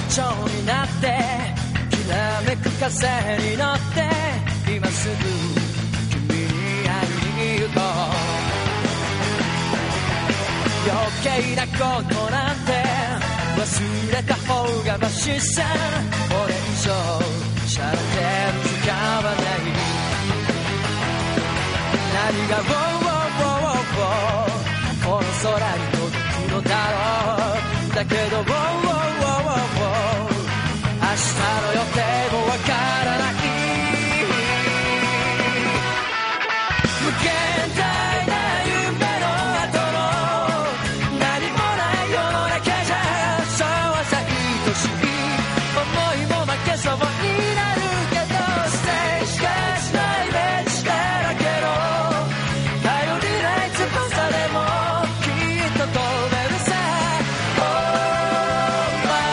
蝶になってきらめく風に乗って今すぐ君に会いに行こう余計なことなんて忘れた方がマシさこれ以上しゃれてる時間はない何がこの空に届くのだろうだけど明日の予定もわからない無限大な夢の後の何もない世の中じゃそうはさ愛しい思いも負けそうになるけどステージがしないイメージだらけど頼りない翼でもきっと飛べるさ Oh my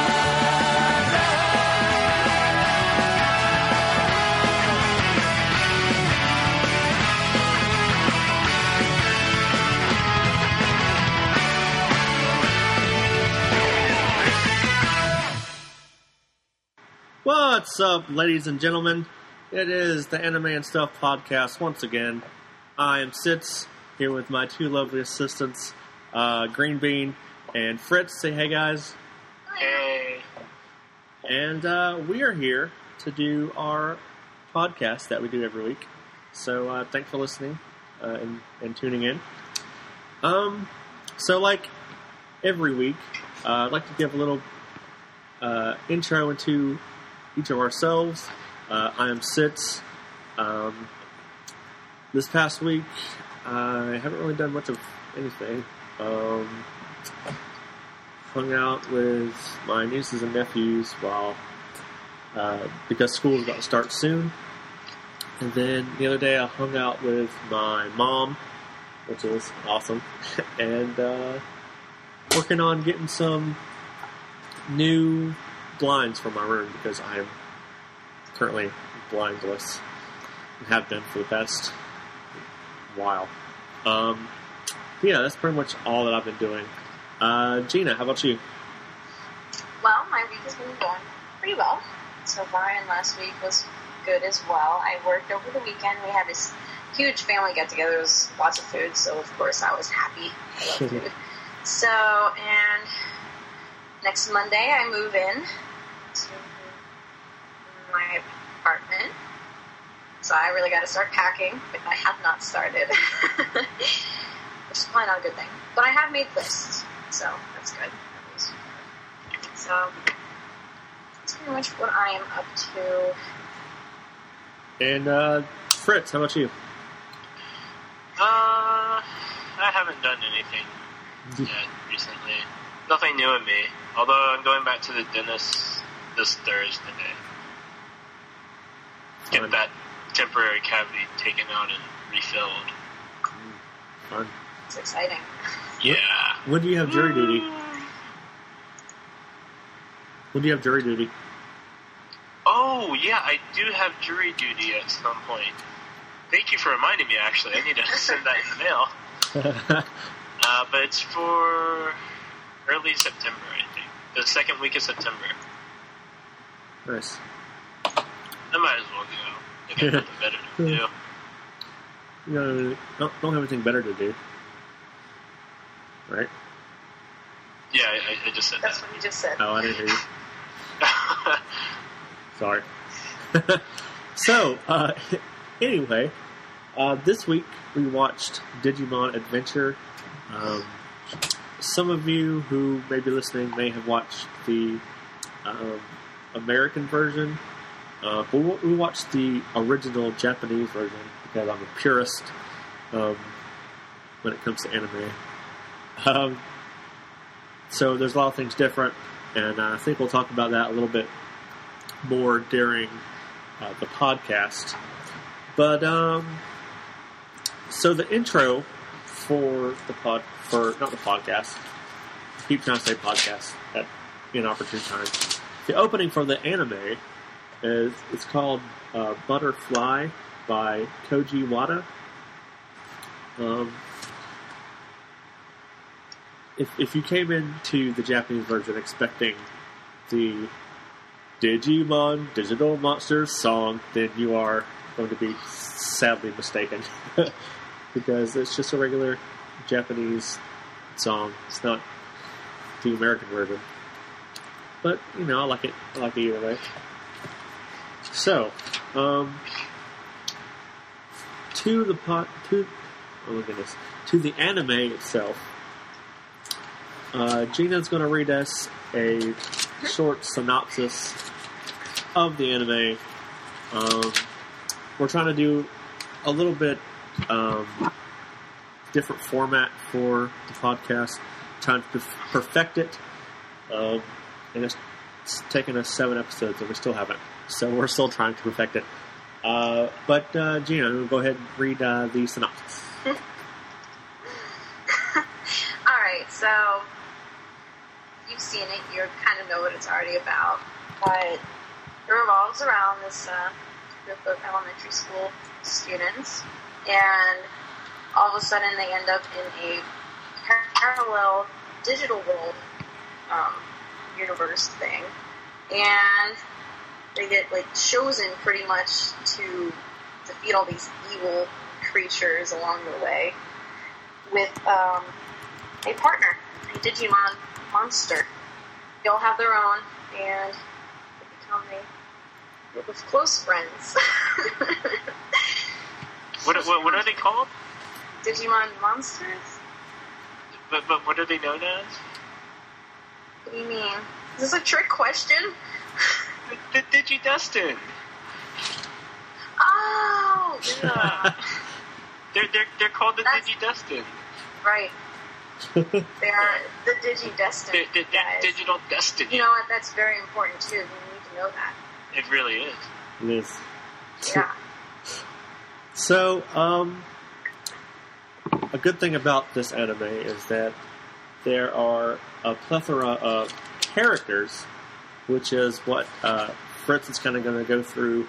What's up, ladies and gentlemen? It is the Anime and Stuff podcast once again. I am Sitz, here with my two lovely assistants, Green Bean and Fritz. Say hey, guys. Hey. And we are here to do our podcast that we do every week. So thanks for listening and tuning in. So like every week, I'd like to give a little intro into each of ourselves. I am Sitz. This past week, I haven't really done much of anything. Hung out with my nieces and nephews because school is about to start soon. And then the other day, I hung out with my mom, which was awesome, and working on getting some new blinds for my room because I am currently blindless and have been for the past while. Yeah, that's pretty much all that I've been doing. Gina, how about you? Well, my week has been going pretty well so far, and last week was good as well. I worked over the weekend. We had this huge family get-together. There was lots of food, so of course I was happy. I love food. So, and next Monday I move in to my apartment. So I really got to start packing, but I have not started. Which is probably not a good thing. But I have made lists, so that's good. At least. So that's pretty much what I am up to. And Fritz, how about you? I haven't done anything yet recently. Nothing new in me. Although I'm going back to the dentist this Thursday. Get that temporary cavity taken out and refilled. Fun. It's exciting. Yeah. When do you have jury duty? When do you have jury duty? Oh, yeah, I do have jury duty at some point. Thank you for reminding me, actually. I need to send that in the mail. But it's for early September, I think. The second week of September. Nice. I might as well go. I got nothing better to do. You know, don't have anything better to do. Right? Yeah, I just said That's that. what you just said. Oh, I didn't hear you. Sorry. So, anyway, this week we watched Digimon Adventure. Some of you who may be listening may have watched the American version. But we watched the original Japanese version because I'm a purist when it comes to anime. So there's a lot of things different, and I think we'll talk about that a little bit more during the podcast. But so the intro for not the podcast. I keep trying to say podcast at inopportune times. The opening for the anime it's called Butterfly by Koji Wada. If you came into the Japanese version expecting the Digimon Digital Monsters song, then you are going to be sadly mistaken. Because it's just a regular Japanese song. It's not the American version. But, I like it. I like it either way. So, to the anime itself, Gina's going to read us a short synopsis of the anime. We're trying to do a little bit different format for the podcast, trying to perfect it, and it's taken us 7 episodes and we still haven't, so we're still trying to perfect it. But Gina, we'll go ahead and read the synopsis. Alright, so you've seen it, you kind of know what it's already about, but it revolves around this group of elementary school students, and all of a sudden they end up in a parallel digital world universe thing, and they get chosen pretty much to defeat all these evil creatures along the way with a partner, a Digimon monster. They all have their own, and they become a group of close friends. What are they called? Digimon monsters? But what are they known as? What do you mean? Is this a trick question? The Digidestin. Oh, yeah. They're called the Digidestin. Right. They are the Digidestin. The digital destiny. You know what? That's very important too. You need to know that. It really is. It is. Yeah. So, a good thing about this anime is that there are a plethora of characters, which is what Fritz is kind of going to go through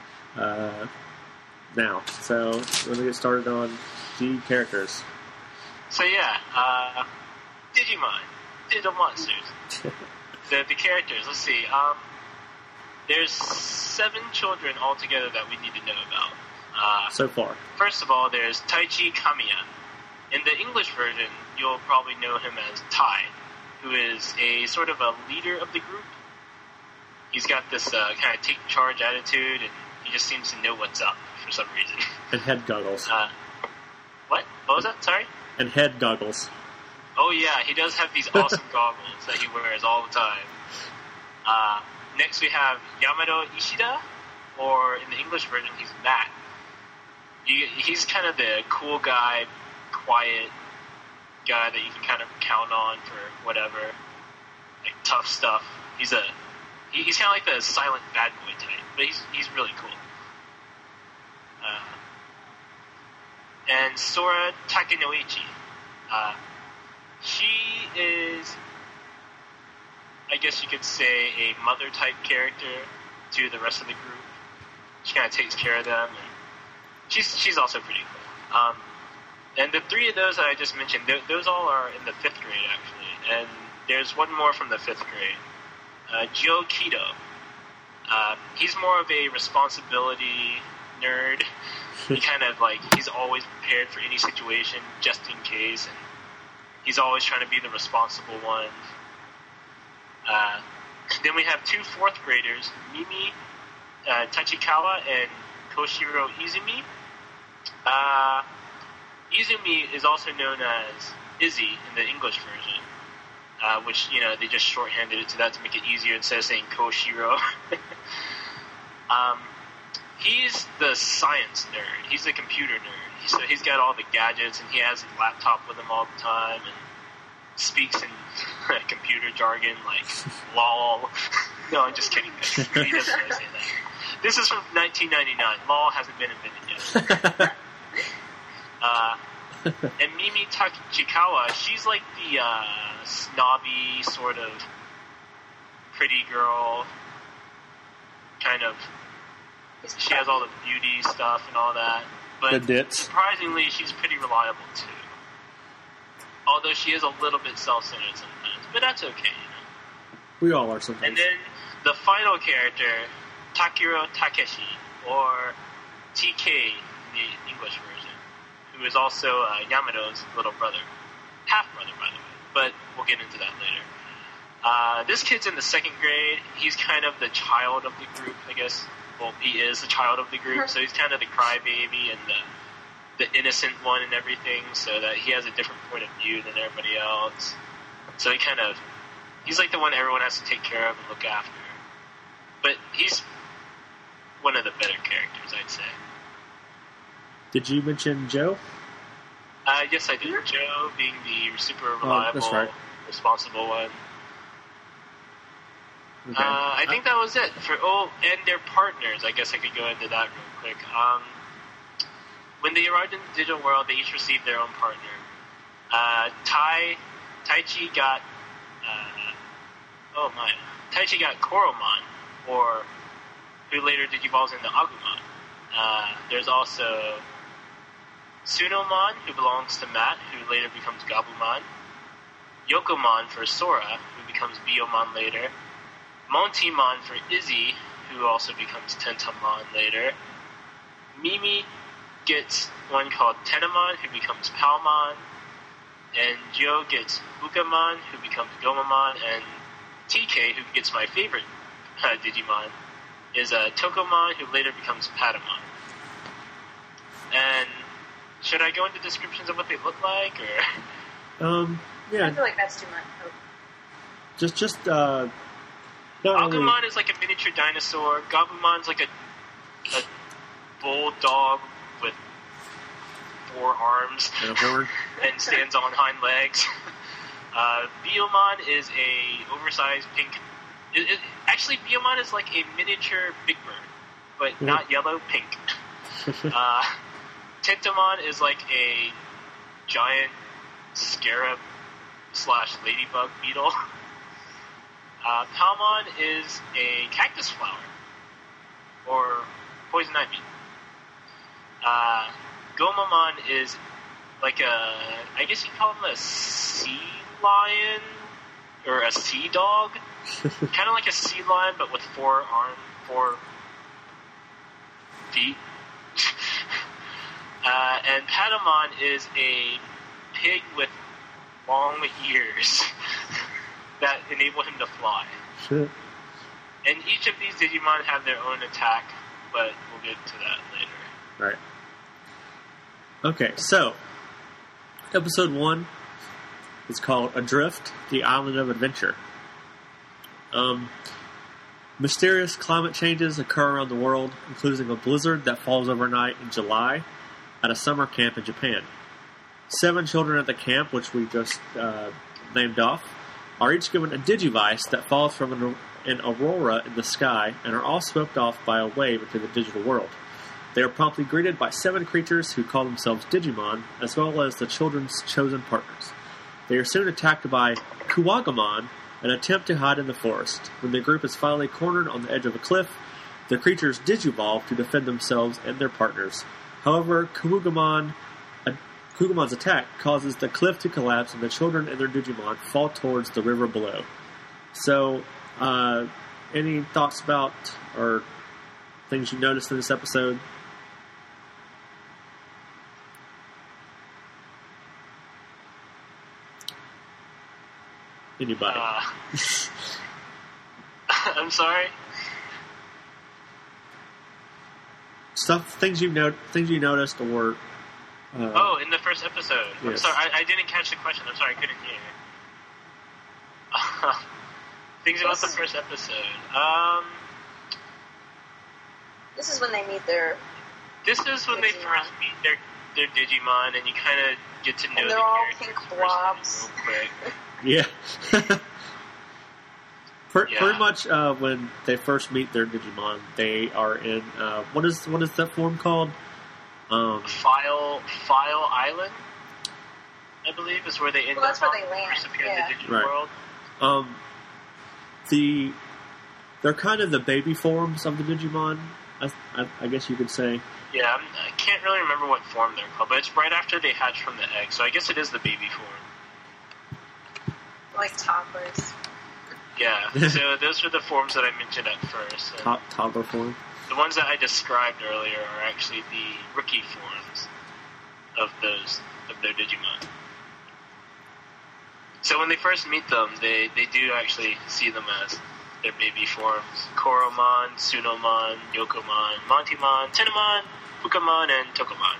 now. So, we're going to get started on the characters. So yeah, Digimon, Digital Monsters. the characters, let's see. There's 7 children altogether that we need to know about. So far. First of all, there's Taichi Kamiya. In the English version, you'll probably know him as Tai, who is a sort of a leader of the group. He's got this kind of take charge attitude, and he just seems to know what's up for some reason. And head goggles. What? What was that? Sorry? And head goggles. Oh yeah, he does have these awesome goggles that he wears all the time. Next we have Yamado Ishida, or in the English version, he's Matt. He's kind of the cool guy, quiet guy that you can kind of count on for whatever, like tough stuff. He's kind of like the silent bad boy type, but he's really cool. And Sora Takenoichi. She is, I guess you could say, a mother-type character to the rest of the group. She kind of takes care of them, and she's also pretty cool. And the 3 of those that I just mentioned, those all are in the 5th grade, actually. And there's one more from the 5th grade. Joe Kido. He's more of a responsibility nerd. He kind of he's always prepared for any situation, just in case, and he's always trying to be the responsible one. Then we have 2 4th graders, Mimi Tachikawa and Koshiro Izumi. Izumi is also known as Izzy in the English version, which, they just shorthanded it to that to make it easier instead of saying Koshiro. He's the science nerd. He's the computer nerd. So he's got all the gadgets, and he has his laptop with him all the time, and speaks in computer jargon like LOL. No, I'm just kidding. He doesn't really say that. This is from 1999. LOL hasn't been invented yet. And Mimi Tachikawa, she's like the snobby, sort of pretty girl, kind of. She has all the beauty stuff and all that. But the dits. Surprisingly, she's pretty reliable too. Although she is a little bit self-centered sometimes. But that's okay, We all are sometimes. And then the final character, Takiro Takeshi, or TK in the English version, who is also Yamato's little brother. Half-brother, by the way. But we'll get into that later. This kid's in the 2nd grade. He's kind of the child of the group, I guess. Well, he is the child of the group, so he's kind of the crybaby and the innocent one and everything, so that he has a different point of view than everybody else. So he's like the one everyone has to take care of and look after. But he's one of the better characters, I'd say. Did you mention Joe? Yes, I did. Joe being the super reliable, that's right. responsible one. Okay. I think that was it. And their partners. I guess I could go into that real quick. When they arrived in the digital world, they each received their own partner. Taichi got... Taichi got Koromon, or who later digivolves into Agumon. There's also Sunomon, who belongs to Matt, who later becomes Gabumon. Yokomon for Sora, who becomes Biyomon later. Montimon for Izzy, who also becomes Tentamon later. Mimi gets one called Tenamon, who becomes Palmon. And Joe gets Ukamon, who becomes Gomamon. And TK, who gets my favorite Digimon, is Tokomon, who later becomes Patamon. And should I go into descriptions of what they look like, or? Yeah. I feel like that's too much. Not really. Agumon is like a miniature dinosaur. Gabumon's like a bulldog with 4 arms And a horn. and stands on hind legs. Biyomon is a oversized pink. Actually, Biyomon is like a miniature Big Bird, but not yellow, pink. Tentamon is like a giant scarab / ladybug beetle. Palmon is a cactus flower, or poison ivy. Gomamon is like I guess you'd call him a sea lion, or a sea dog. Kind of like a sea lion, but with 4 feet. And Patamon is a pig with long ears that enable him to fly. Shit. And each of these Digimon have their own attack, but we'll get to that later. Right. Okay, so episode 1 is called Adrift: The Island of Adventure. Mysterious climate changes occur around the world, including a blizzard that falls overnight in July at a summer camp in Japan. 7 children at the camp, which we just named off, are each given a Digivice that falls from an aurora in the sky and are all swept off by a wave into the digital world. They are promptly greeted by 7 creatures who call themselves Digimon, as well as the children's chosen partners. They are soon attacked by Kuwagamon and attempt to hide in the forest. When the group is finally cornered on the edge of a cliff, the creatures digivolve to defend themselves and their partners. However, Kuwagamon's attack causes the cliff to collapse and the children and their Digimon fall towards the river below. So, any thoughts about or things you noticed in this episode? Anybody? I'm sorry? Things you noticed, or in the first episode. I'm Yes. sorry, I didn't catch the question. I'm sorry, I couldn't hear. Things about the first episode. This is when they meet their... This is when they Digimon. first meet their Digimon, and you kind of get to know And the they're all characters pink personally blobs. real quick. yeah. Yeah. Pretty much when they first meet their Digimon, they are in what is that form called? File Island, I believe, is where they end Well, that's up. where they land, First appear in yeah. the digital Right. world. They're kind of the baby forms of the Digimon, I guess you could say. Yeah, I can't really remember what form they're called, but it's right after they hatch from the egg, so I guess it is the baby form. Like toddlers. Yeah, so those were the forms that I mentioned at first. And Toddler form. the ones that I described earlier are actually the rookie forms of their Digimon. So when they first meet them, they do actually see them as their baby forms. Koromon, Sunomon, Yokomon, Montimon, Tennomon, Fukamon, and Tokomon.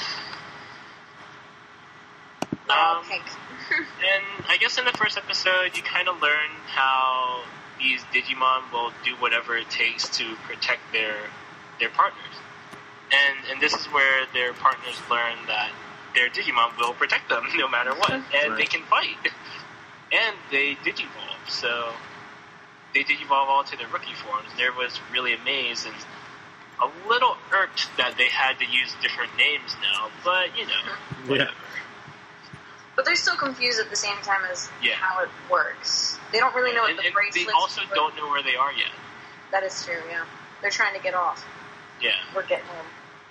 Pink. And I guess in the first episode, you kind of learn how these Digimon will do whatever it takes to protect their partners. And this is where their partners learn that their Digimon will protect them no matter what. And they can fight. And they Digivolve. So they Digivolve all to their rookie forms. There was really amazed and a little irked that they had to use different names now. But, whatever. Yeah. But they're still confused at the same time as how it works. They don't really know what the bracelets. They also don't know where they are yet. That is true. Yeah, they're trying to get off. Yeah, we're getting them.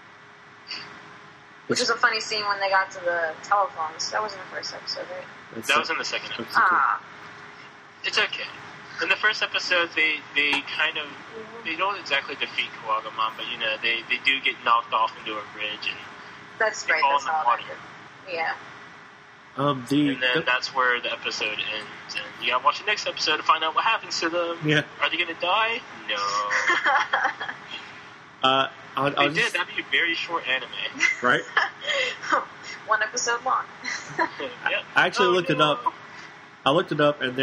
Which was a funny scene when they got to the telephones. That was in the first episode, right? That was in the second episode. It's okay. In the first episode, they don't exactly defeat Kawagamon, but they do get knocked off into a bridge and that's right. fall That's in the how water. Yeah. And then that's where the episode ends. And you gotta watch the next episode to find out what happens to them. Yeah. Are they gonna die? No. That'd be a very short anime. Right? 1 episode long. Yep. I actually looked it up. I looked it up, and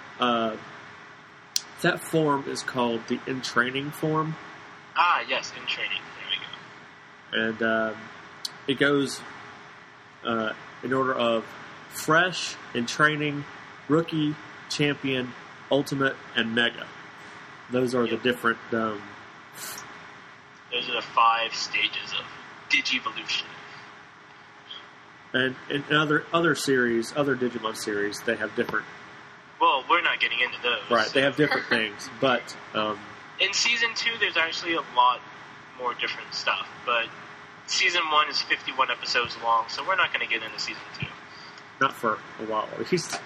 that form is called the In Training form. Ah, yes, In Training. There we go. And it goes in order of Fresh, In Training, Rookie, Champion, Ultimate, and Mega. Those are the different... Those are the 5 stages of Digivolution. And in other series, other Digimon series, they have different... Well, we're not getting into those. Right, they have different things, but... in Season 2, there's actually a lot more different stuff, but Season 1 is 51 episodes long, so we're not going to get into Season 2. Not for a while, at least.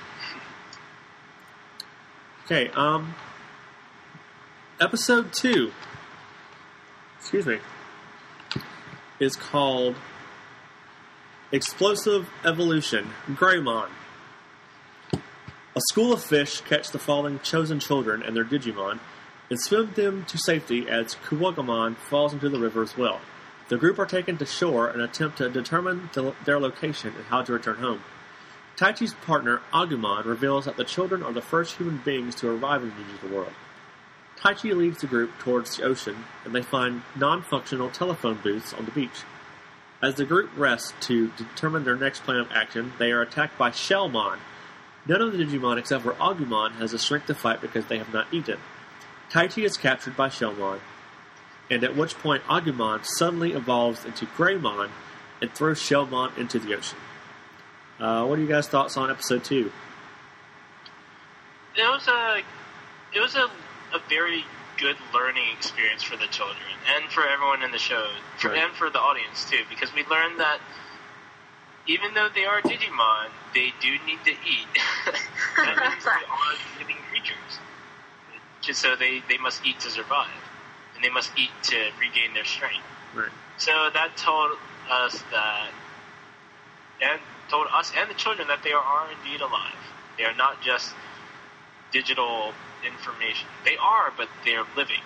Okay, Episode 2, excuse me, is called Explosive Evolution, Greymon. A school of fish catch the falling chosen children and their Digimon and swim them to safety as Kawagamon falls into the river as well. The group are taken to shore and attempt to determine their location and how to return home. Taichi's partner, Agumon, reveals that the children are the first human beings to arrive in the digital world. Taichi leads the group towards the ocean, and they find non-functional telephone booths on the beach. As the group rests to determine their next plan of action, they are attacked by Shellmon. None of the Digimon except for Agumon has the strength to fight because they have not eaten. Taichi is captured by Shellmon, and at which point Agumon suddenly evolves into Greymon and throws Shellmon into the ocean. What are you guys' thoughts on episode 2? It was a very good learning experience for the children and for everyone in the show, and for the audience too, because we learned that even though they are Digimon, they do need to eat. That means they are living creatures. Just so they must eat to survive, and they must eat to regain their strength. Right. So that told us and the children that they are indeed alive. They are not just digital information. They are, but they're living.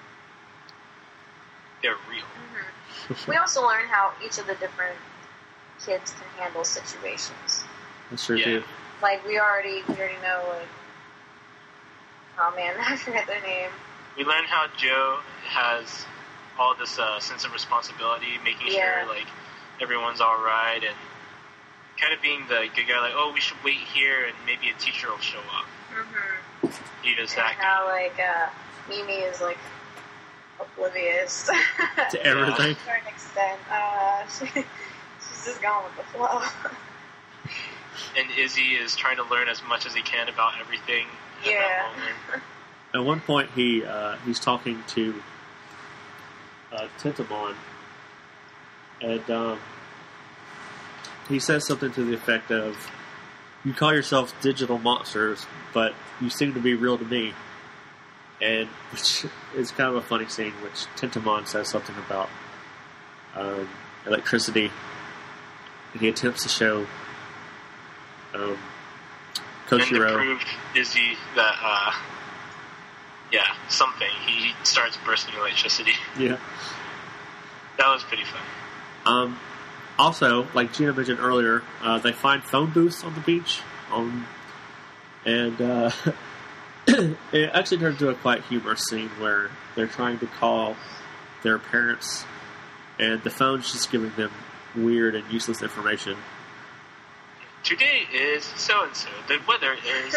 They're real. Mm-hmm. We also learn how each of the different kids can handle situations. That's true too. Like we already know. Like, oh man, I forget their name. We learn how Joe has all this sense of responsibility, making sure like everyone's all right, and kind of being the good guy. Like, oh, we should wait here, and maybe a teacher will show up. Mm-hmm. He does that. How like Mimi is like oblivious to everything. To an extent, she's just going with the flow. And Izzy is trying to learn as much as he can about everything. At one point, he's talking to Tentomon, and he says something to the effect of, you call yourselves digital monsters, but you seem to be real to me. And which is kind of a funny scene, which Tentamon says something about electricity. And he attempts to show And to Koshiro. prove Izzy that, something. He starts bursting electricity. Yeah. That was pretty fun. Also, like Gina mentioned earlier, they find phone booths on the beach, and it actually turns into a quite humorous scene where they're trying to call their parents, and the phone's just giving them weird and useless information. Today is so-and-so. The weather is...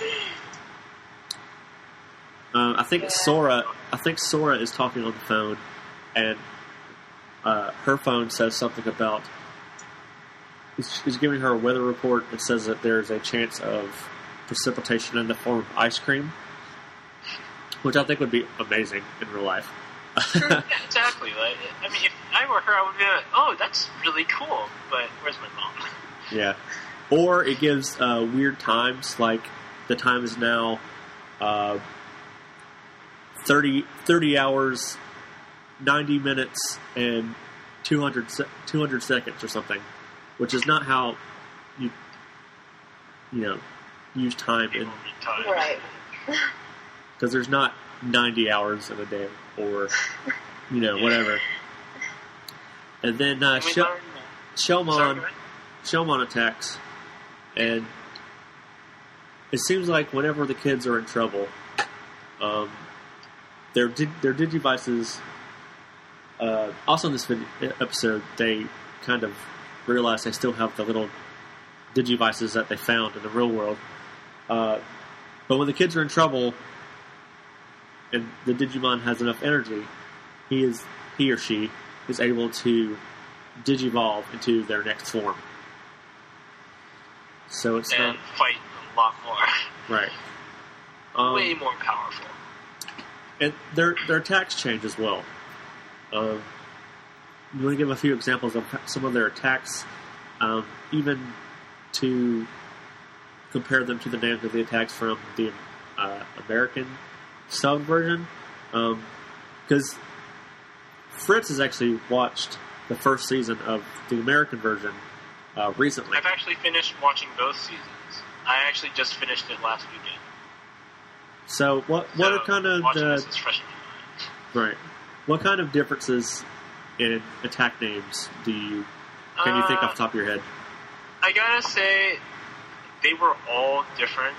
I think Sora is talking on the phone, and her phone says something about is giving her a weather report. It says that there's a chance of precipitation in the form of ice cream, which I think would be amazing in real life. Yeah, exactly. Like, I mean, if I were her, I would be like, "Oh, that's really cool." But where's my mom? Yeah, or it gives weird times, like the time is now 30 hours, 90 minutes, and 200 seconds or something, which is not how you use time in, Right. because there's not 90 hours in a day or whatever. And then Shellmon attacks, and it seems like whenever the kids are in trouble, their Digivices. Also in this episode, they kind of realize they still have the little Digivices that they found in the real world. But when the kids are in trouble, and the Digimon has enough energy, he or she is able to Digivolve into their next form. So it's and not fight a lot more. right. Way more powerful. And their attacks change as well. You want to give a few examples of some of their attacks, even to compare them to the names of the attacks from the American sub version, because Fritz has actually watched the first season of the American version recently. I've actually finished watching both seasons. I actually just finished it last weekend. So what are kind of this is fresh in my mind. right? What kind of differences in attack names can you think off the top of your head? I gotta say, they were all different.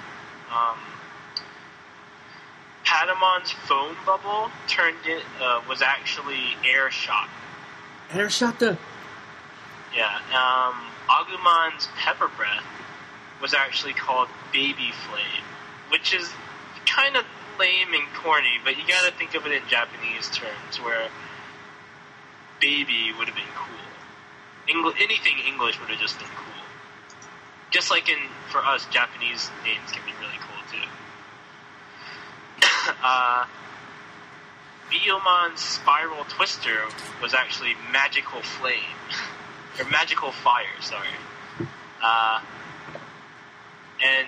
Patamon's foam bubble was actually air shot. Air shot. Yeah. Agumon's pepper breath was actually called baby flame, which is kind of lame and corny, but you gotta think of it in Japanese terms, where baby would have been cool. Anything English would have just been cool. Just like for us, Japanese names can be really cool too. Biomon's spiral twister was actually magical flame. Or magical fire, sorry. And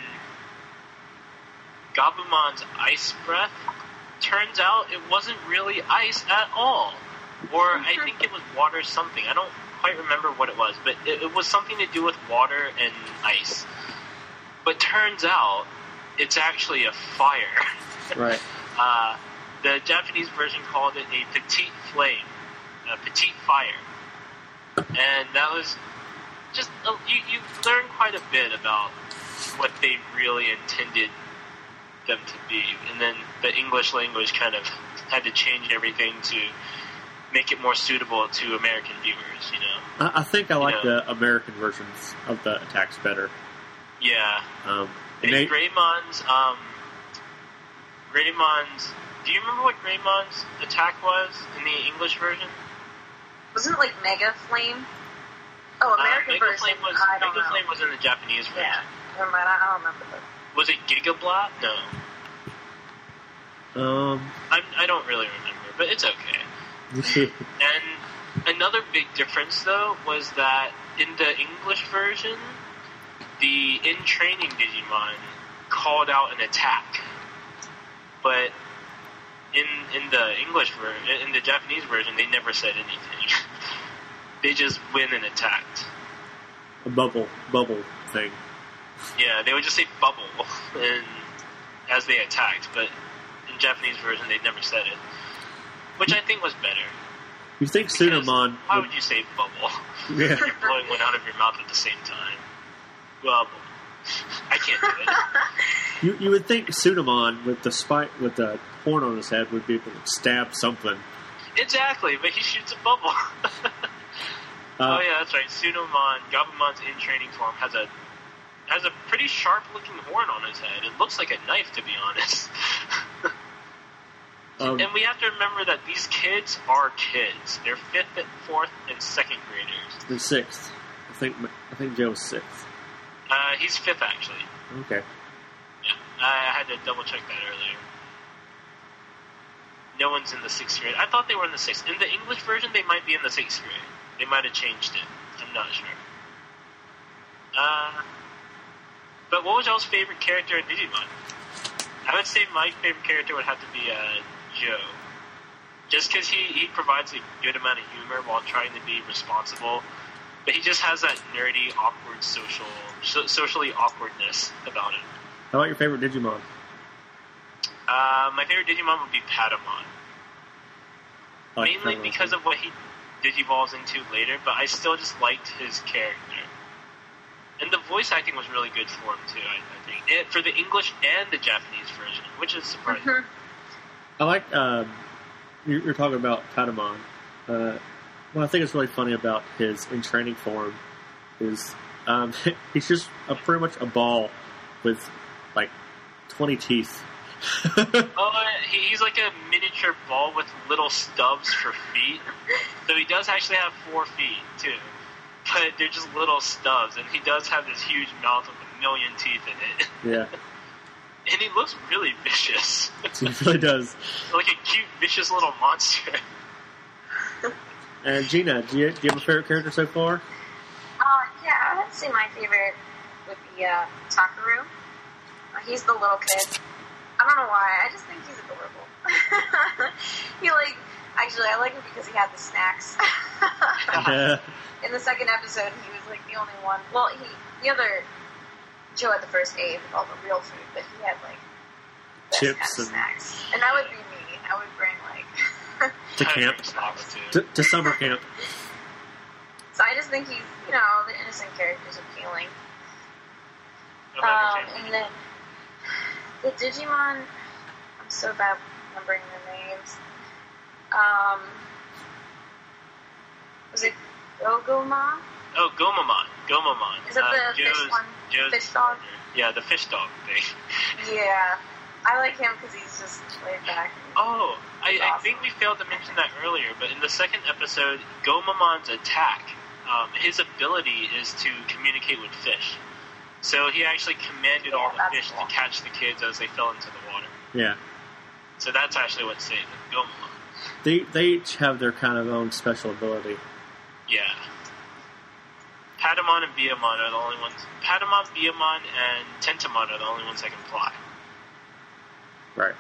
Gabumon's ice breath, turns out it wasn't really ice at all. Or I think it was water something. I don't quite remember what it was, but it was something to do with water and ice. But turns out it's actually a fire. Right. The Japanese version called it a petite flame, a petite fire. And that was just, you learn quite a bit about what they really intended them to be. And then the English language kind of had to change everything to make it more suitable to American viewers, I think I like the American versions of the attacks better. Yeah. Greymon's, do you remember what Greymon's attack was in the English version? Wasn't it like Mega Flame? Oh, American Mega version. Flame was, I don't Mega know. Flame was in the Japanese version. Yeah. Never mind, I don't remember that. Was it Gigablat? No. I don't really remember, but it's okay. And another big difference, though, was that in the English version, the in-training Digimon called out an attack, but in the English version, in the Japanese version, they never said anything. They just went and attacked. A bubble thing. Yeah, they would just say bubble and as they attacked, but in Japanese version, they never said it, which I think was better. You think Because Sunamon? why would you say bubble? Yeah. You're blowing one out of your mouth at the same time. Bubble. I can't do it. You would think Sunamon with the horn on his head would be able to stab something. Exactly, but he shoots a bubble. Oh yeah, that's right. Sunamon, Gabumon's in training form, has a pretty sharp looking horn on his head. It looks like a knife, to be honest. And we have to remember that these kids are kids. They're 5th, 4th, and 2nd graders. And 6th. I think Joe's 6th. He's 5th actually. Okay. Yeah, I had to double check that earlier. No one's in the 6th grade. I thought they were in the 6th. In the English version, they might be in the 6th grade. They might have changed it. I'm not sure. But what was y'all's favorite character in Digimon? I would say my favorite character would have to be Joe. Just because he provides a good amount of humor while trying to be responsible. But he just has that nerdy, awkward, socially awkwardness about him. How about your favorite Digimon? My favorite Digimon would be Patamon. Mainly because of what he digivolves into later, but I still just liked his character. And the voice acting was really good for him, too, I think. For the English and the Japanese version, which is surprising. Mhm. I like, you're talking about Patamon. What I think is really funny about his in training form is he's just pretty much a ball with, like, 20 teeth. He's like a miniature ball with little stubs for feet. So he does actually have 4 feet, too. But they're just little stubs, and he does have this huge mouth with 1,000,000 teeth in it. Yeah. And he looks really vicious. He really does. Like a cute, vicious little monster. And Gina, do you have a favorite character so far? Yeah, I would say my favorite would be Takaru. He's the little kid. I don't know why. I just think he's adorable. Actually, I like him because he had the snacks. In the second episode, he was like the only one. Well, the other Joe had the first aid with all the real food, but he had like chips and snacks. And that would be me. I would bring like to camp, to summer camp. So I just think he's, the innocent character is appealing. And then the Digimon, I'm so bad remembering their names. Was it Gogoma? Oh, Gomamon. Is it the fish one? Fish dog? Yeah, the fish dog thing. Yeah. I like him because he's just laid back. Oh, I awesome. think we failed to mention that earlier, but in the second episode, Gomamon's attack, his ability is to communicate with fish. So he actually commanded all the fish to catch the kids as they fell into the water. Yeah. So that's actually what saved them, Gomamon. They each have their kind of own special ability. Yeah. Patamon and Biyomon are the only ones. Patamon, Biyomon, and Tentomon are the only ones that can fly. Right.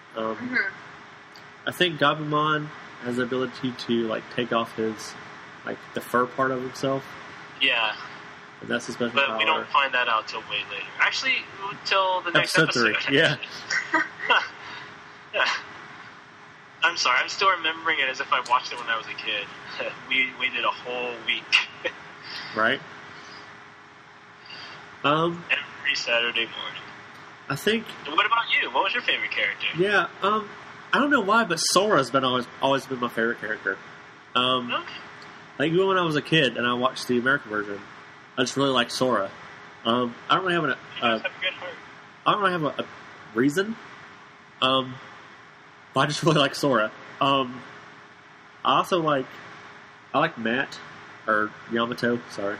I think Gabumon has the ability to like take off his the fur part of himself. Yeah. And that's his special But power. we don't find that out till way later. Actually, till the next episode 3. Yeah. Yeah. I'm sorry, I'm still remembering it as if I watched it when I was a kid. We waited a whole week. Right. Every Saturday morning. I think. And what about you? What was your favorite character? Yeah. I don't know why, but Sora's been always been my favorite character. Okay. Like even when I was a kid and I watched the American version, I just really liked Sora. I don't really have You guys have a good heart. I don't really have a reason. But I just really like Sora. I also like Matt or Yamato. Sorry.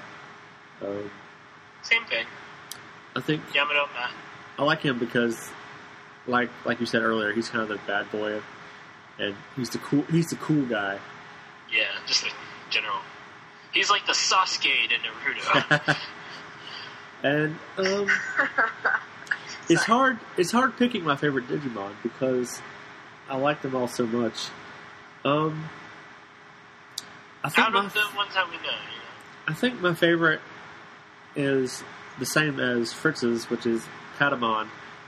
Same thing. I think Yamato, Matt. I like him because, like you said earlier, he's kind of the bad boy, and he's the cool guy. Yeah, just in general. He's like the Sasuke to Naruto. And it's hard. It's hard picking my favorite Digimon because I like them all so much. I think Out of the ones that we know, I think my favorite is the same as Fritz's, which is Patamon.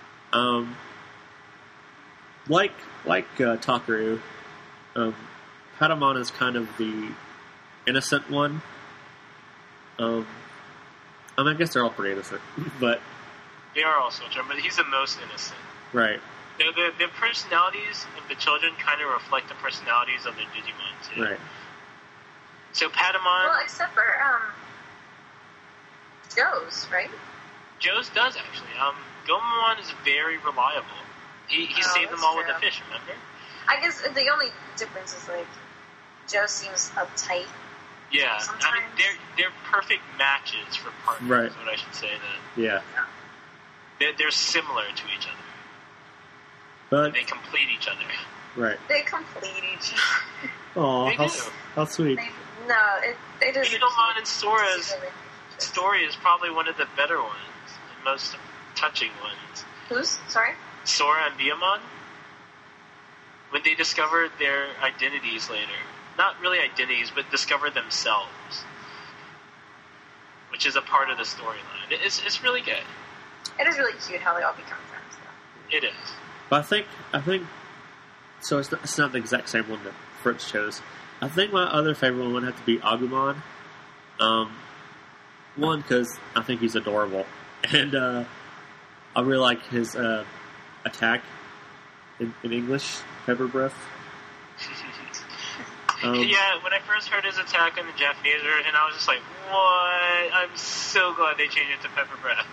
Like Takaru, Patamon is kind of the innocent one. I guess they're all pretty innocent, but They are all children, but he's the most innocent. right, The personalities of the children kind of reflect the personalities of their Digimon, too. right. So Patamon, Well, except for Joe's, right? Joe's does actually. Gomamon is very reliable. He saved them that's all with true. a fish, remember? I guess the only difference is like Joe seems uptight. Yeah, I mean Sometimes. they're perfect matches for partners. Right. Is what I should say. That Yeah, they're similar to each other. but They complete each other. right. They complete each other. Oh, They do. how sweet. They just. Beetlemon and Sora's story is probably one of the better ones, the most touching ones. Who's? Sorry? Sora and Beamon, when they discovered their identities later. Not really identities, but discover themselves. Which is a part of the storyline. It's really good. It is really cute how they all become friends, though. It is. But I think so. It's not the exact same one that Fritz chose. I think my other favorite one would have to be Agumon. One, because I think he's adorable, and I really like his attack in English, Pepper Breath. Yeah, when I first heard his attack in the Japanese version, I was just like, what? I'm so glad they changed it to Pepper Breath.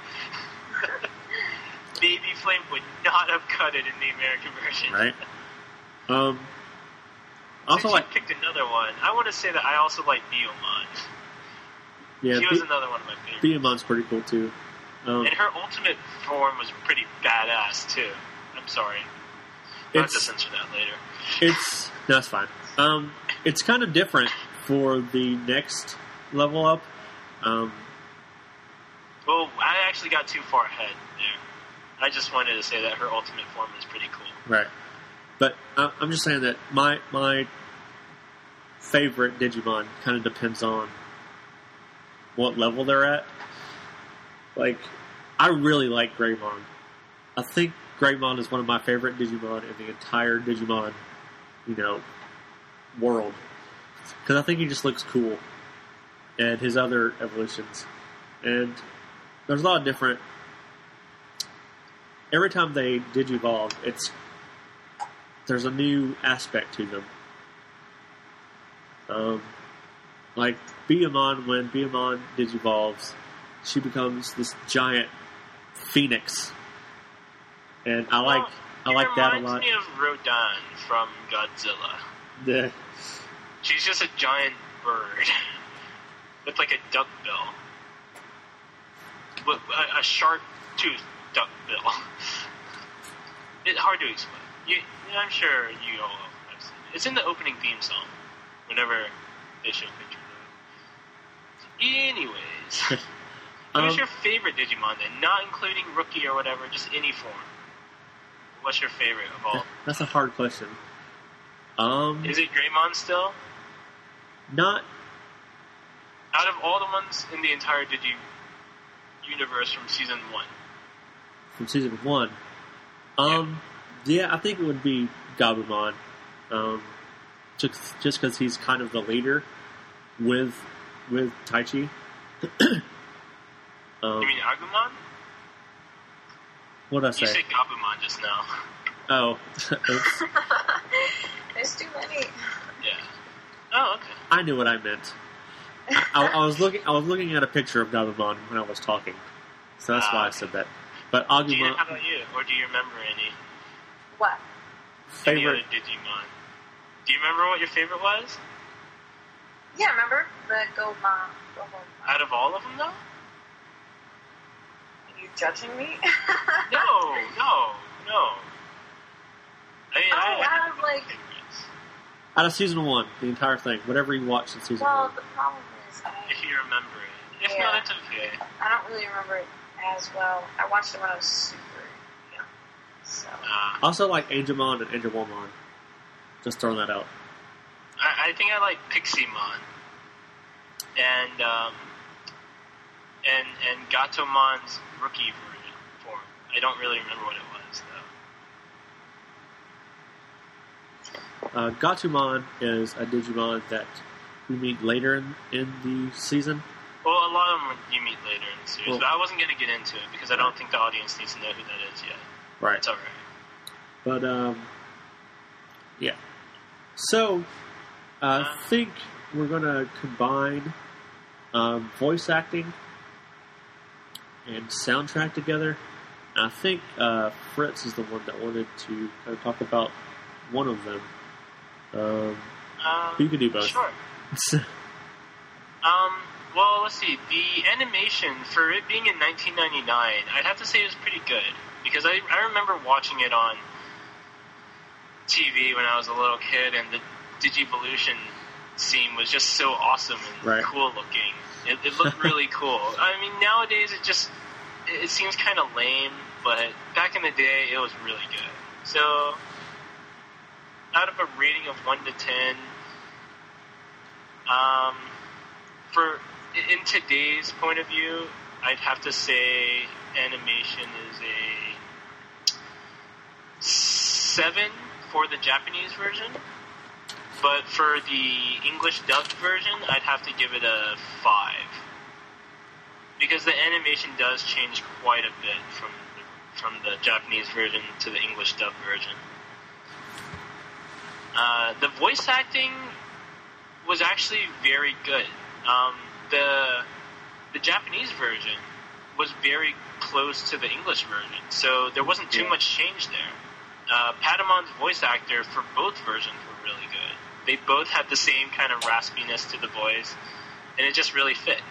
Baby Flame would not have cut it in the American version. Right. Since Also, you like, picked another one, I want to say that I also like Beomon. yeah, She was another one of my favorites. Beamon's pretty cool too. And her ultimate form was pretty badass too. I'm sorry. I'll have to It's censor that later. no, it's fine. It's kind of different for the next level up. Well, I actually got too far ahead there. I just wanted to say that her ultimate form is pretty cool. Right. But I'm just saying that my favorite Digimon kind of depends on what level they're at. Like, I really like Greymon. I think Greymon is one of my favorite Digimon in the entire Digimon, world. Because I think he just looks cool. And his other evolutions. And there's a lot of different... Every time they Digivolve, there's a new aspect to them. Like Beamon, when Beamon Digivolves, she becomes this giant phoenix. And I like that a lot. It reminds me of Rodan from Godzilla. Yeah. She's just a giant bird with like a duck bill. With a sharp-toothed duck bill. It's hard to explain. I'm sure you all have seen it. It's in the opening theme song whenever they show pictures of it. Anyways, who's your favorite Digimon then? Not including Rookie or whatever, just any form. What's your favorite of all? That's a hard question. Is it Greymon still? Not... Out of all the ones in the entire Digi universe from Season 1. From Season 1. Yeah, I think it would be Gabumon. Just because he's kind of the leader with Taichi. You mean Agumon? What did I You say? said Gabumon just now. Oh, oops. There's too many. Yeah. Oh, okay. I knew what I meant. I was looking at a picture of Gabumon when I was talking, so that's why I said that. But Gina, Agumon, how about you? Or do you remember any What? other favorite. Digimon? Do you remember what your favorite was? Yeah, remember? The Gomon. Out of all of them, though? Are you judging me? No. I mean, out of like... favorites. Out of Season 1, the entire thing, whatever you watched in Season Well, 1. the problem is If you remember it. If Yeah. not, it's okay. I don't really remember it as well. I watched it when I was super young. So Also like Angemon and Angelwomon. Just throwing that out. I think I like Pixie-mon. And Gatomon's rookie form. I don't really remember what it was, though. Gatomon is a Digimon that we meet later in the season. Well, a lot of them you meet later in the series, Well, but I wasn't going to get into it because I don't think the audience needs to know who that is yet. Right. It's alright. But, yeah. So, I think we're going to combine voice acting and soundtrack together. And I think Fritz is the one that wanted to kind of talk about one of them. You can do both. Sure. Well, let's see. The animation, for it being in 1999, I'd have to say it was pretty good. Because I remember watching it on TV when I was a little kid, and the Digivolution scene was just so awesome and cool looking. It looked really cool. I mean, nowadays it seems kind of lame, but back in the day, it was really good. So, out of a rating of 1 to 10, in today's point of view, I'd have to say animation is a 7 for the Japanese version. But for the English dubbed version, I'd have to give it a 5. Because the animation does change quite a bit from the Japanese version to the English dubbed version. The voice acting was actually very good. The Japanese version was very close to the English version, so there wasn't too much change there. Patamon's voice actor for both versions were really good. They both had the same kind of raspiness to the voice, and it just really fit.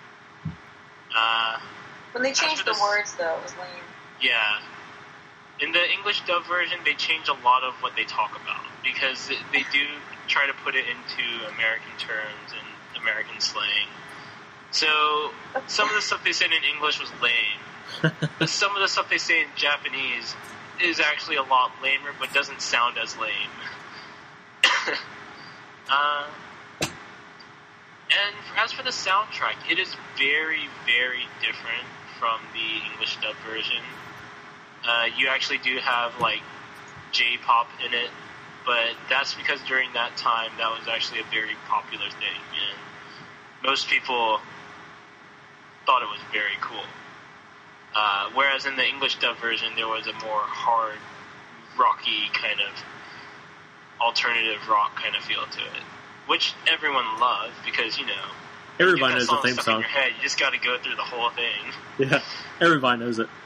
when they changed the words, though, it was lame. Yeah. In the English dub version, they change a lot of what they talk about, because they do try to put it into American terms and American slang. So, some of the stuff they said in English was lame. But some of the stuff they say in Japanese is actually a lot lamer, but doesn't sound as lame. And as for the soundtrack, it is very, very different from the English dub version. You actually do have, like, J-pop in it, but that's because during that time, that was actually a very popular thing, and most people thought it was very cool. Whereas in the English dub version, there was a more hard, rocky kind of alternative rock kind of feel to it, which everyone loved because, you know, everybody knows the theme stuck song. in your head, you just got to go through the whole thing. Yeah, everybody knows it.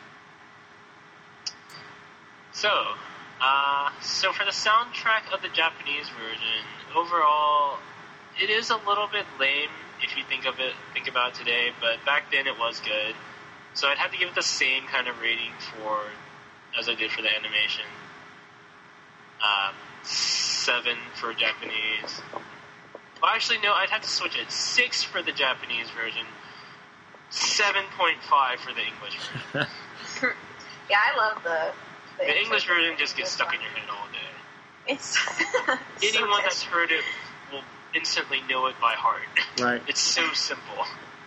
So for the soundtrack of the Japanese version, overall, it is a little bit lame if you think about it today, but back then it was good. So I'd have to give it the same kind of rating as I did for the animation. 7 for Japanese. Well, actually, no, I'd have to switch it. 6 for the Japanese version, 7.5 for the English version. Yeah, I love the English version just gets stuck in your head all day. It's anyone that's heard it will instantly know it by heart. Right. It's so simple.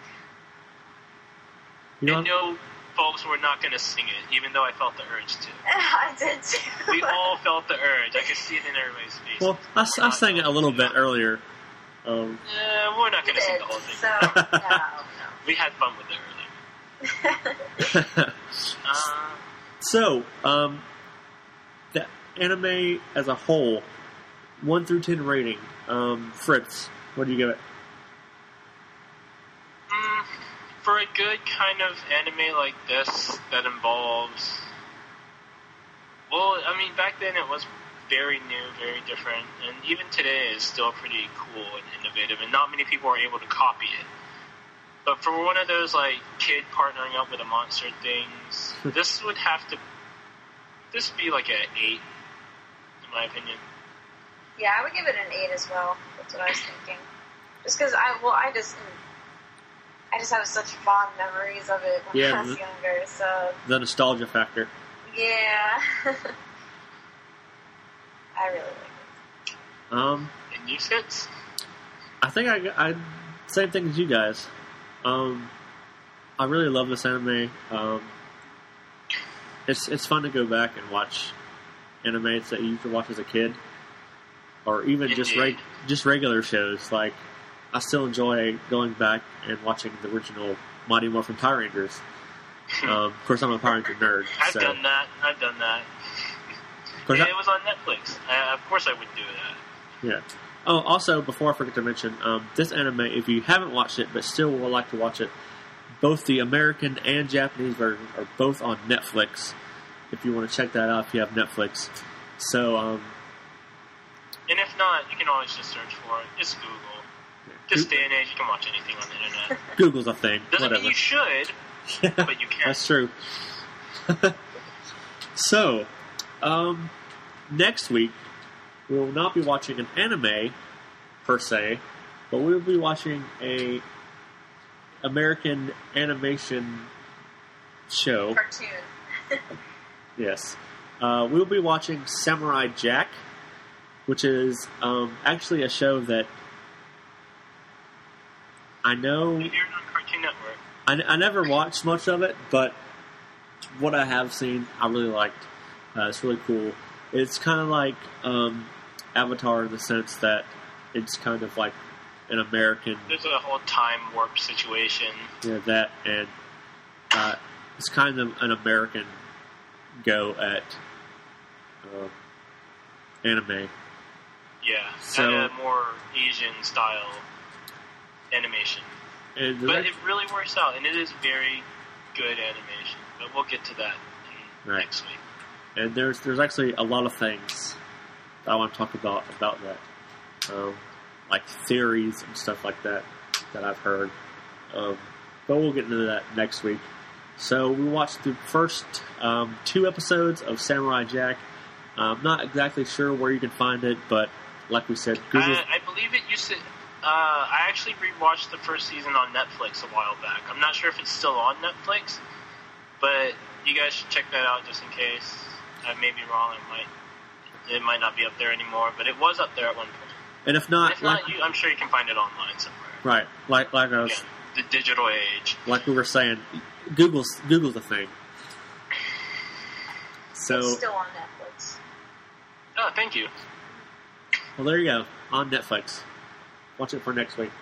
You know, and no, folks, we're not going to sing it, even though I felt the urge to. I did too. We all felt the urge. I could see it in everybody's face. well, I sang it a little bit earlier. We're not going to sing the whole thing. So, no. We had fun with it earlier. So, the anime as a whole, 1 through 10 rating. Fritz, what do you give it? For a good kind of anime like this that involves... Well, I mean, back then it was very new, very different, and even today is still pretty cool and innovative, and not many people are able to copy it. But for one of those, like, kid partnering up with a monster things, this would be like an 8, in my opinion. Yeah, I would give it an 8 as well. That's what I was thinking. Just because I I just have such fond memories of it when Yeah, I was younger. So The nostalgia factor. yeah, I really like it. And you, Fitz? I think I same thing as you guys. I really love this anime. It's fun to go back and watch animes that you used to watch as a kid, or even Indeed. just regular shows. Like I still enjoy going back and watching the original Mighty Morphin Power Rangers. Of course, I'm a Power Ranger nerd. I've so, done that. of course, Yeah, it was on Netflix. Of course I would do that. yeah. Oh, also, before I forget to mention, this anime, if you haven't watched it but still would like to watch it, both the American and Japanese versions are both on Netflix. If you want to check that out, if you have Netflix. So, And if not, you can always just search for it. It's Google. This day and age, you can watch anything on the internet. Google's a thing. Doesn't Whatever. mean you should, but you can. That's true. So, next week, we will not be watching an anime, per se, but we will be watching a American animation show. Cartoon. Yes. We'll be watching Samurai Jack, which is actually a show that I know... You're on Cartoon Network. I never watched much of it, but what I have seen, I really liked. It's really cool. It's kind of like Avatar in the sense that it's kind of like an American... There's a whole time warp situation. Yeah, that, and it's kind of an American go at anime. Yeah, So- and a more Asian style animation. And the But next- it really works out, and it is very good animation. But we'll get to that Right. next week. And there's actually a lot of things that I want to talk about that, like theories and stuff like that I've heard. But we'll get into that next week. So we watched the first 2 episodes of Samurai Jack. I'm not exactly sure where you can find it, but like we said, Google. I believe it used to... I actually rewatched the first season on Netflix a while back. I'm not sure if it's still on Netflix, but you guys should check that out just in case. I may be wrong. It might not be up there anymore, but it was up there at one point. And if not, If not, I'm sure you can find it online somewhere. right, like I was, Again, the digital age. like we were saying, Google's a thing. So It's still on Netflix. Oh, thank you. well, there you go on Netflix. Watch it for next week.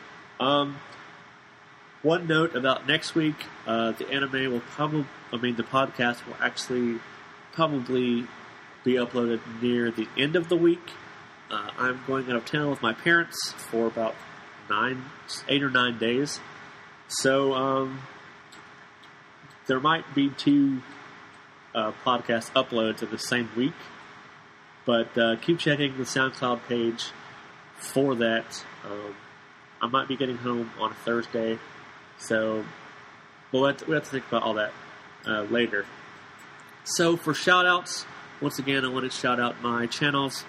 One note about next week: the anime will the podcast will actually probably be uploaded near the end of the week. I'm going out of town with my parents for about 8 or 9 days, so there might be 2 podcast uploads in the same week. But keep checking the SoundCloud page for that. I might be getting home on a Thursday, so we'll have to think about all that later. So for shout-outs, once again, I want to shout out my channels,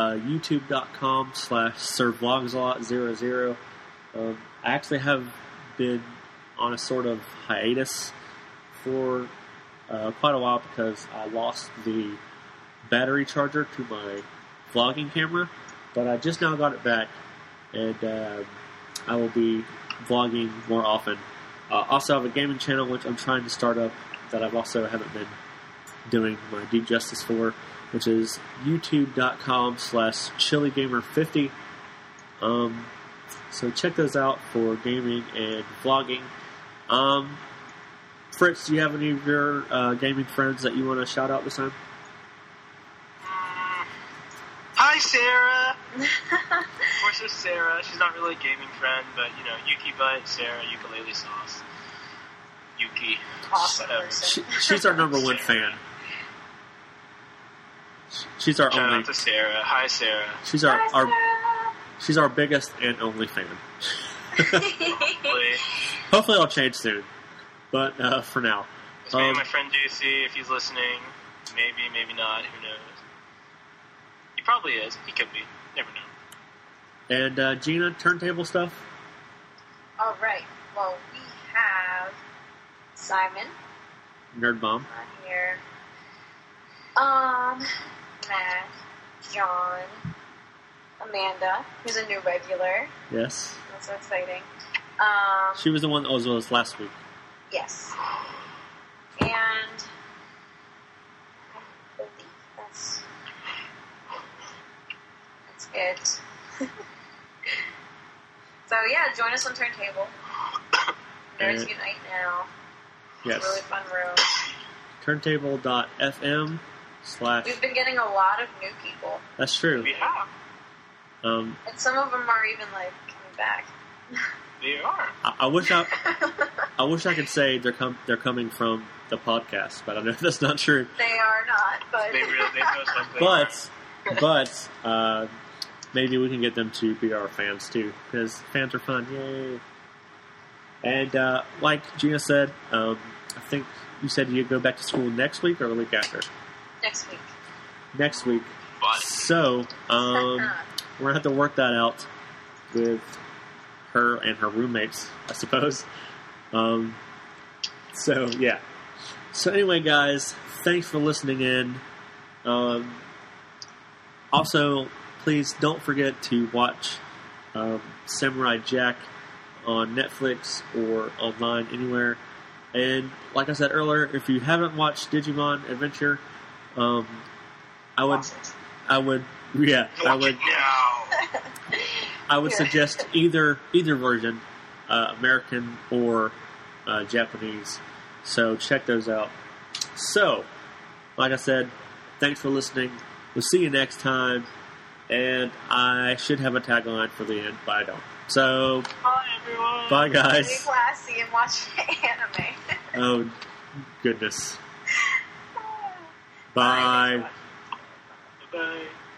youtube.com/SirVlogsAlot00. I actually have been on a sort of hiatus for quite a while because I lost the battery charger to my vlogging camera, but I just now got it back, and I will be vlogging more often. Also, I have a gaming channel which I'm trying to start up that I've also haven't been doing my due justice for, which is youtube.com/ChiliGamer50. So check those out for gaming and vlogging. Fritz, do you have any of your gaming friends that you want to shout out this time? Hi, Sarah! Of course, there's Sarah. She's not really a gaming friend, but, Yuki Butt, Sarah, Ukulele Sauce, Yuki. Awesome whatever. person. She's our number one fan. She's our Shout only. out to Sarah. Hi, Sarah. She's Bye, she's our biggest and only fan. Hopefully. Hopefully, I'll change soon, but for now, Maybe my friend JC, if he's listening. Maybe, maybe not. Who knows? He probably is. He could be. Never know. and Gina, turntable stuff. All right. Well, we Simon, Nerd Bomb. not here. Matt, John, Amanda, who's a new regular. Yes. That's so exciting. She was the one that was with us last week. Yes. And I believe that's it. So yeah, join us on Turntable. Nerds Unite now. Yes. It's a really fun room. Turntable.fm/ We've been getting a lot of new people, That's true. We have. and some of them are even like coming back. They are. I wish I could say they're coming from the podcast, but I know that's not true. They are not, but They know something. But maybe we can get them to be our fans too, because fans are fun. Yay! And like Gina said, I think you said you go back to school next week or the week after. next week. Next week. Fun. So we're gonna have to work that out with her and her roommates, I suppose. So yeah. So anyway, guys, thanks for listening in. Also, please don't forget to watch Samurai Jack on Netflix or online anywhere. And like I said earlier, if you haven't watched Digimon Adventure, I would, I would suggest either version, American or Japanese. So check those out. So, like I said, thanks for listening. We'll see you next time. And I should have a tagline for the end, but I don't. So, Bye, everyone. bye, guys. Be classy and watch anime. Oh, goodness. Bye. Bye. Bye.